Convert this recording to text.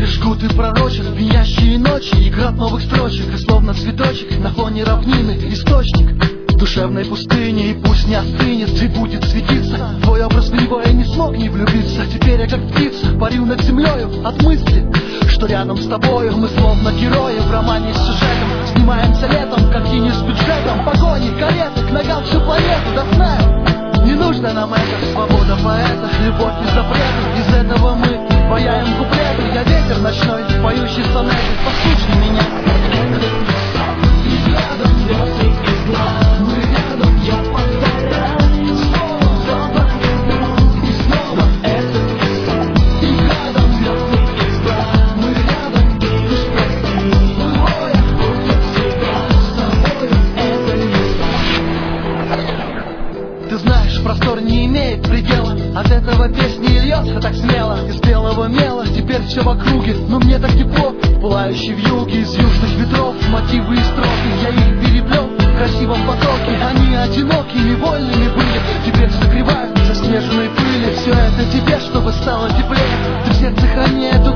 Тучи жгут и пророчат пьянящие ночи, и град новых строчек, и словно цветочек на фоне равнины источник душевной пустыни. И пусть не остынет, и будет светиться твой образ в него. Я не смог не влюбиться, теперь я как птица парю над землею от мысли, что рядом с тобою мы словно герои в романе с сюжетом. Снимаемся летом, картине с бюджетом, погони, кареты, к ногам всю планету. Да знаю, не нужно нам это, свобода поэта, любовь и запреты. Из этого мы паяем куплеты. Я ветер ночной, поющий сонеты. Послушай меня. Ты знаешь, простор не имеет предела, от этого песни льется так смело из белого мела. Теперь все в округе, но мне так тепло, пылающий вьюги из южных ветров. Мотивы и строки, я их переплел в красивом потоке. Они одинокими, вольными были, теперь согревают заснеженной пыли. Все это тебе, чтобы стало теплее. Ты в сердце храни эту